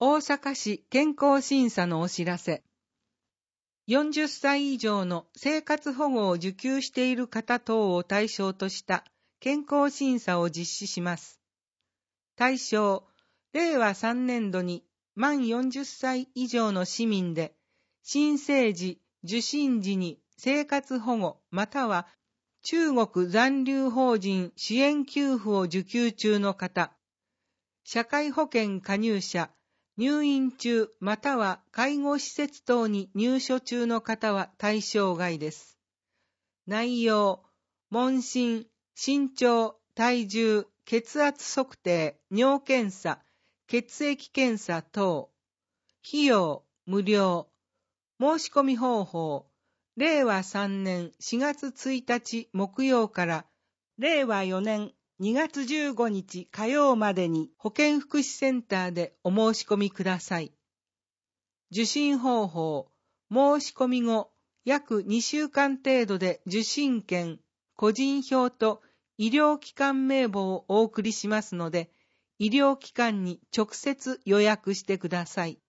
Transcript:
大阪市健康審査のお知らせ。40歳以上の生活保護を受給している方等を対象とした健康審査を実施します。対象、令和3年度に満40歳以上の市民で、新生児、受診時に生活保護または中国残留邦人支援給付を受給中の方、社会保険加入者、入院中または介護施設等に入所中の方は対象外です。内容、問診、身長、体重、血圧測定、尿検査、血液検査等。費用、無料。申し込み方法、令和3年4月1日木曜から令和4年2月15日火曜までに保健福祉センターでお申し込みください。受診方法、申し込み後、約2週間程度で受診券、個人票と医療機関名簿をお送りしますので、医療機関に直接予約してください。